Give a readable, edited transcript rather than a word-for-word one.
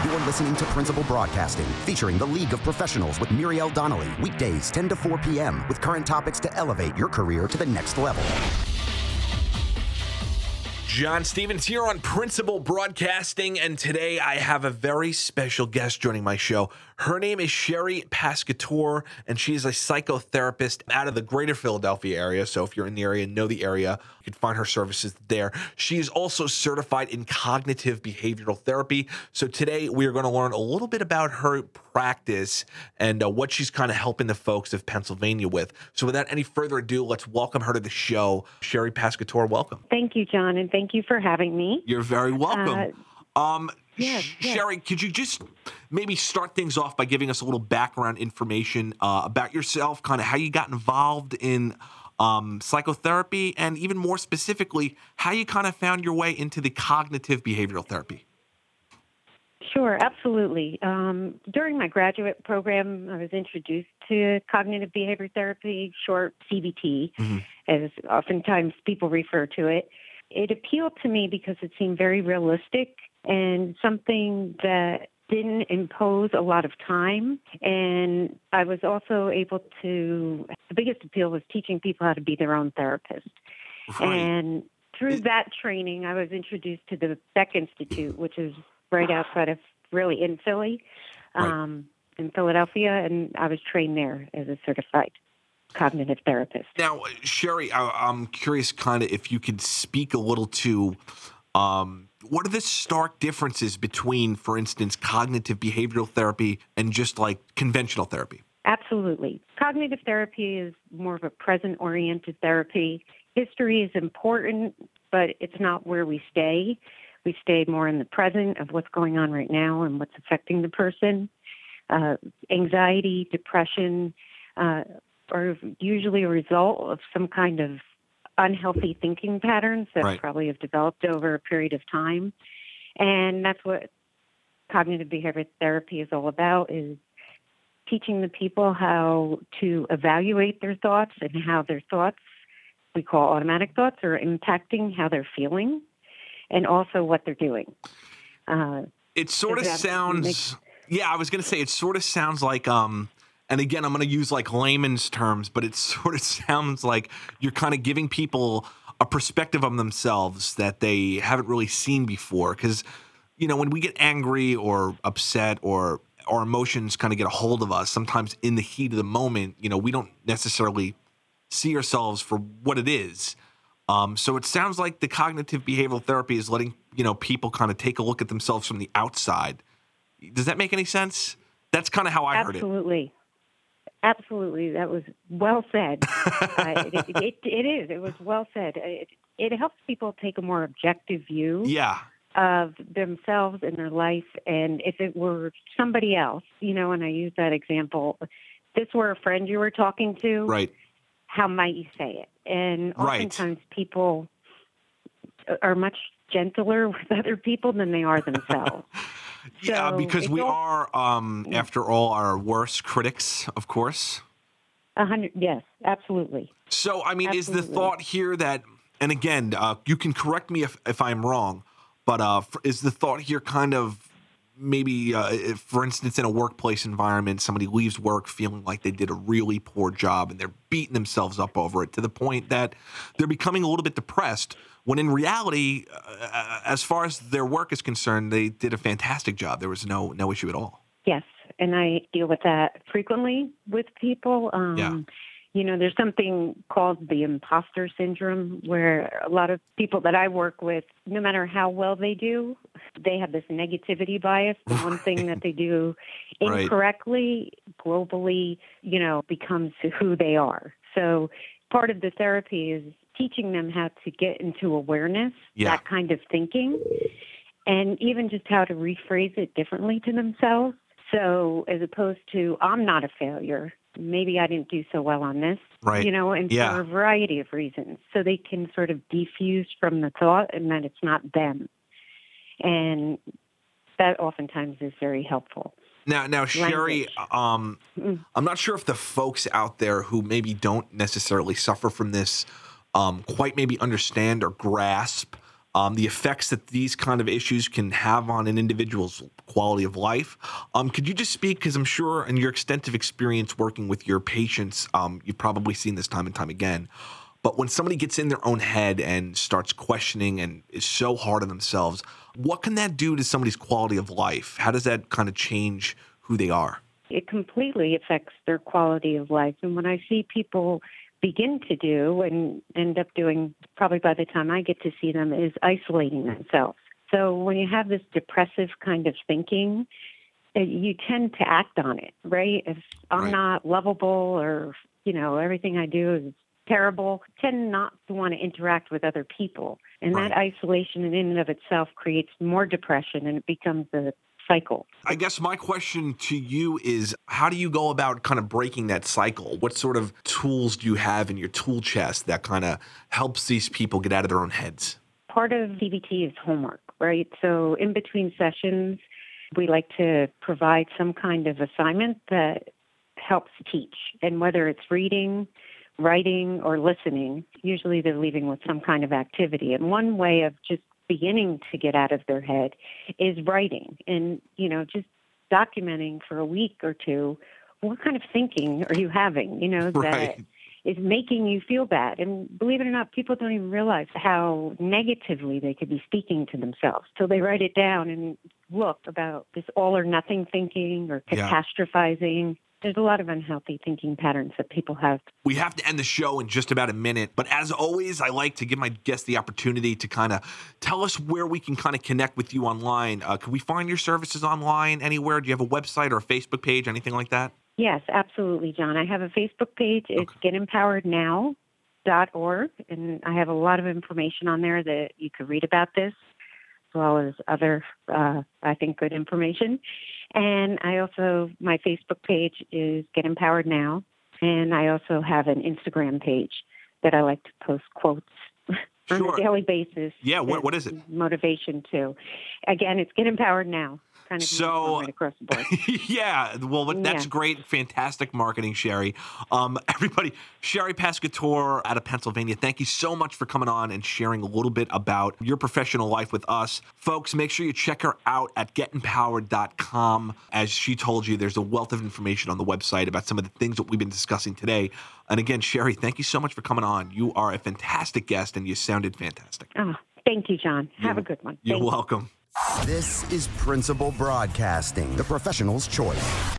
You're listening to Principal Broadcasting, featuring the League of Professionals with Muriel Donnelly, weekdays 10 to 4 p.m., with current topics to elevate your career to the next level. John Stevens here on Principal Broadcasting, and today I have a very special guest joining my show. Her name is Sherry Pescatore, and she is a psychotherapist out of the greater Philadelphia area. So if you're in the area, know the area, you can find her services there. She is also certified in cognitive behavioral therapy. So today we are going to learn a little bit about her practice and what she's kind of helping the folks of Pennsylvania with. So without any further ado, let's welcome her to the show. Sherry Pescatore, welcome. Thank you, John, and thank you for having me. You're very welcome. Yes. Sherry, could you just maybe start things off by giving us a little background information about yourself, kind of how you got involved in psychotherapy, and even more specifically, how you kind of found your way into the cognitive behavioral therapy? Sure, absolutely. During my graduate program, I was introduced to cognitive behavior therapy, short CBT, as oftentimes people refer to it. It appealed to me because it seemed very realistic and something that didn't impose a lot of time. And I was also able to, the biggest appeal was teaching people how to be their own therapist. Right. And through that training, I was introduced to the Beck Institute, which is right outside of, really in Philly, in Philadelphia, and I was trained there as a certified cognitive therapist. Now, Sherry, I'm curious kind of if you could speak a little to what are the stark differences between, for instance, cognitive behavioral therapy and just like conventional therapy? Absolutely. Cognitive therapy is more of a present-oriented therapy. History is important, but it's not where we stay. We stay more in the present of what's going on right now and what's affecting the person. Anxiety, depression are usually a result of some kind of unhealthy thinking patterns that probably have developed over a period of time. And that's what cognitive behavior therapy is all about, is teaching the people how to evaluate their thoughts and how their thoughts, we call automatic thoughts, are impacting how they're feeling and also what they're doing. It sort of sounds, I was going to say, it sort of sounds like, and again, I'm going to use like layman's terms, but it sort of sounds like you're kind of giving people a perspective of themselves that they haven't really seen before. Because, you know, when we get angry or upset or our emotions kind of get a hold of us, sometimes in the heat of the moment, you know, we don't necessarily see ourselves for what it is. So it sounds like the cognitive behavioral therapy is letting, you know, people kind of take a look at themselves from the outside. Does that make any sense? That's kind of how I heard it. Absolutely. That was well said. It is. It was well said. It helps people take a more objective view of themselves and their life. And if it were somebody else, you know, and I use that example, if this were a friend you were talking to, how might you say it? And oftentimes people are much gentler with other people than they are themselves. Yeah, because we are, after all, our worst critics, of course. Yes, absolutely. So, I mean, is the thought here that, and again, you can correct me if I'm wrong, but is the thought here kind of maybe, if, for instance, in a workplace environment, somebody leaves work feeling like they did a really poor job and they're beating themselves up over it to the point that they're becoming a little bit depressed, when in reality, as far as their work is concerned, they did a fantastic job. There was no issue at all. Yes, and I deal with that frequently with people. You know, there's something called the imposter syndrome, where a lot of people that I work with, no matter how well they do, they have this negativity bias. The one thing that they do incorrectly, globally, you know, becomes who they are. So part of the therapy is teaching them how to get into awareness, that kind of thinking, and even just how to rephrase it differently to themselves. So as opposed to, I'm not a failure, maybe I didn't do so well on this, you know, and for a variety of reasons. So they can sort of defuse from the thought and that it's not them. And that oftentimes is very helpful. Now, Sherry, I'm not sure if the folks out there who maybe don't necessarily suffer from this quite maybe understand or grasp the effects that these kind of issues can have on an individual's quality of life. Could you just speak, because I'm sure in your extensive experience working with your patients, you've probably seen this time and time again, but when somebody gets in their own head and starts questioning and is so hard on themselves, what can that do to somebody's quality of life? How does that kind of change who they are? It completely affects their quality of life. And when I see people begin to do and end up doing, probably by the time I get to see them, is isolating themselves. So when you have this depressive kind of thinking, you tend to act on it, right? If I'm not lovable or, everything I do is terrible, tend not to want to interact with other people. And that isolation in and of itself creates more depression, and it becomes a cycle. I guess my question to you is, how do you go about kind of breaking that cycle? What sort of tools do you have in your tool chest that kind of helps these people get out of their own heads? Part of CBT is homework, right? So in between sessions, we like to provide some kind of assignment that helps teach. And whether it's reading, writing, or listening, usually they're leaving with some kind of activity. And one way of just beginning to get out of their head is writing and, just documenting for a week or two, what kind of thinking are you having, that is making you feel bad. And believe it or not, people don't even realize how negatively they could be speaking to themselves till they write it down and look about this all or nothing thinking or catastrophizing. There's a lot of unhealthy thinking patterns that people have. We have to end the show in just about a minute. But as always, I like to give my guests the opportunity to kind of tell us where we can kind of connect with you online. Can we find your services online anywhere? Do you have a website or a Facebook page, anything like that? Yes, absolutely, John. I have a Facebook page. It's getempowerednow.org. And I have a lot of information on there that you could read about this, as well as other, I think, good information. And my Facebook page is Get Empowered Now. And I also have an Instagram page that I like to post quotes on a daily basis. Yeah, what is it? Motivation too. Again, it's Get Empowered Now. Kind of right across the board. Yeah, well, that's great. Fantastic marketing, Sherry. Everybody, Sherry Pescatore out of Pennsylvania, thank you so much for coming on and sharing a little bit about your professional life with us. Folks, make sure you check her out at getempowered.com. As she told you, there's a wealth of information on the website about some of the things that we've been discussing today. And again, Sherry, thank you so much for coming on. You are a fantastic guest, and you sounded fantastic. Oh, thank you, John. Have a good one. You're welcome. This is Principal Broadcasting, the professional's choice.